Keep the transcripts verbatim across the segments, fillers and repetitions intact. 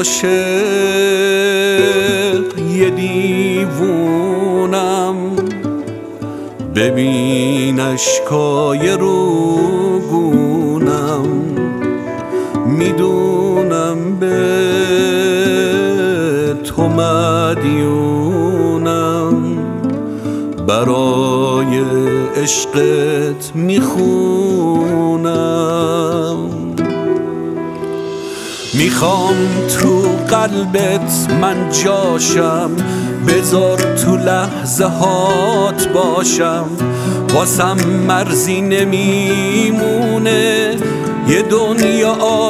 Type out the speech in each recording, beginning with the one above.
عاشق یه دیوونم، ببین اشکای روگونم، میدونم به تو مدیونم، برای عشقت میخونم. میخوام تو قلبت من جاشم، بذار تو لحظه هات باشم، واسم مرزی نمیمونه یه دنیا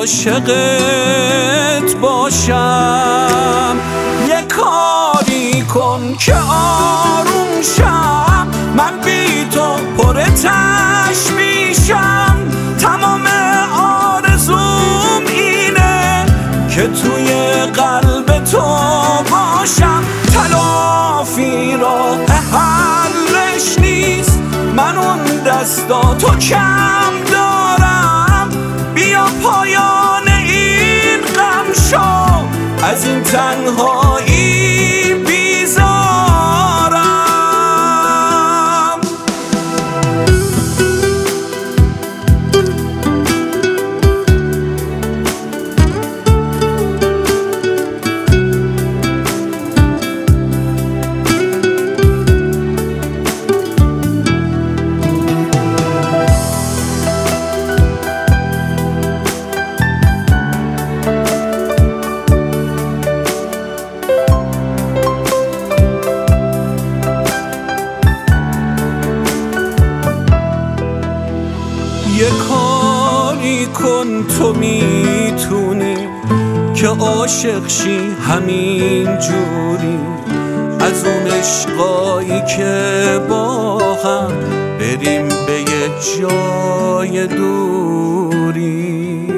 عاشقت باشم. یه کاری کن که آروم شم، من بی تو پر تشویشم، تمام آرزوم اینه که توی قلب تو باشم. تلافی راه حلش نیست، من اون دستا تو کم دارم، بیا پایان این غم شو، از این تنهایی بیزارم. یه کاری کن تو میتونی که عاشق شی همین جوری، از اون عشقایی که با هم بریم به یه جای دوری.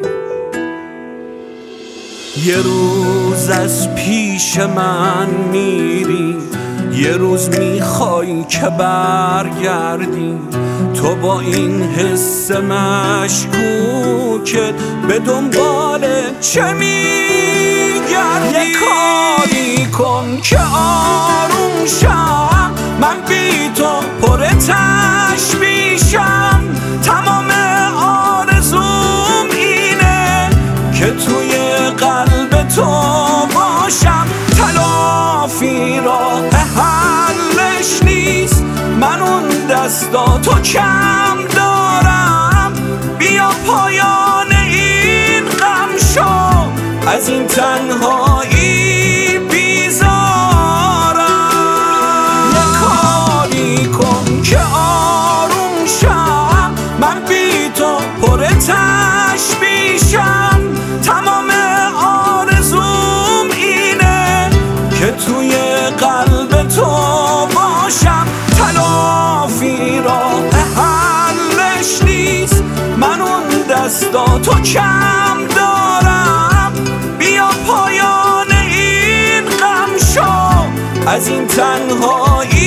یه روز از پیش من میری، یه روز میخوای که برگردی، تو با این حس مشکوکت به دنبال چه میگردی؟ یه کاری کن که آروم شم، من بی تو پر تشویشم، تمام آرزوم اینه که توی قلب تو باشم. تلافی راه حلش نیست، من اون دستا تو کم دارم، بیا پایان این غم شو، از این تنهایی بیزارم. یه کاری کن که آروم شم، من بی تو پر تشویشم، تمام آرزوم اینه که توی قلب تو باشم. تلافی راه حلش نیست، من اون دستا تو کم دارم، بیا پایان این غم شو، از این تنهایی